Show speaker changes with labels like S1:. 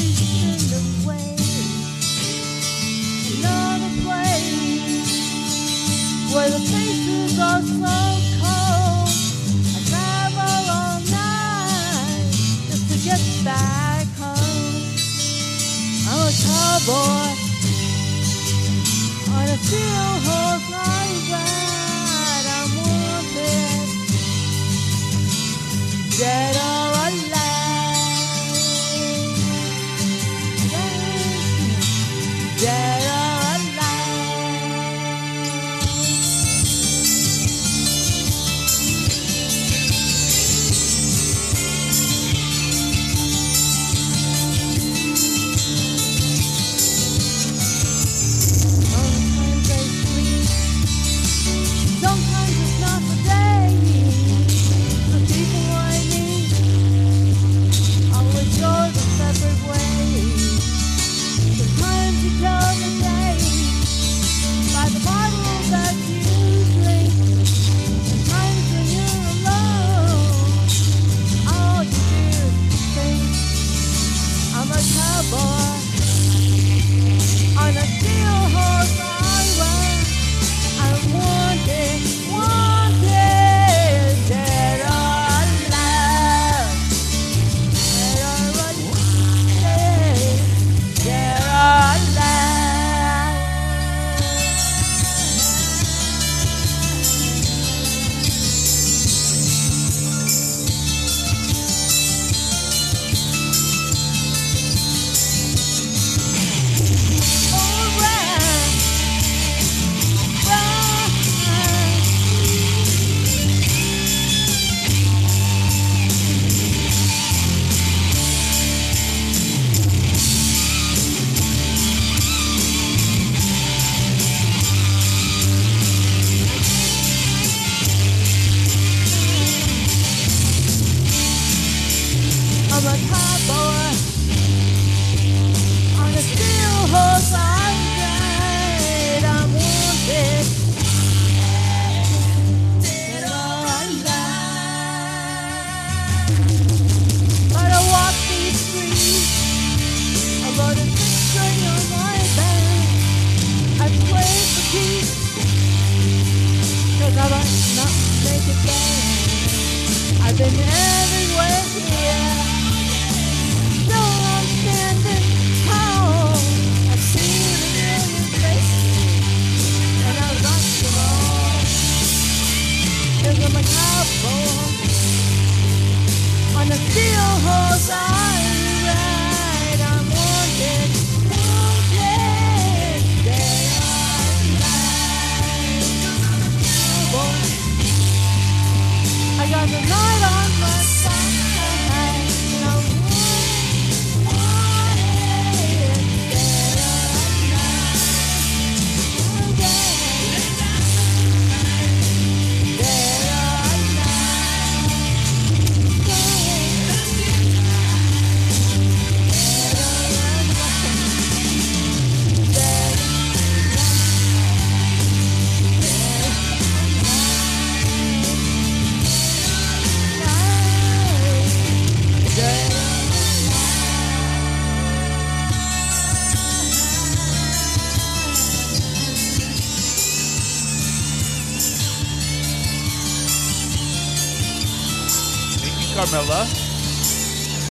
S1: chasing away another place where the faces are so cold. I travel all night just to get back home. I'm a cowboy on a steel horse I ride. I'm wanted, dead or alive, dead or I'm a cowboy on a steel horse I ride. I'm wanted, dead or alive. But I walk these streets, I rode a six-string on my back. I pray for peace, 'cause I might not make it back. I've been everywhere here. I'm a cowboy on a steel horse I ride. I'm wanted, wanted, dead or alive. Cowboy, I got the night on my side. And I'm wanted, dead or alive.
S2: Carmela.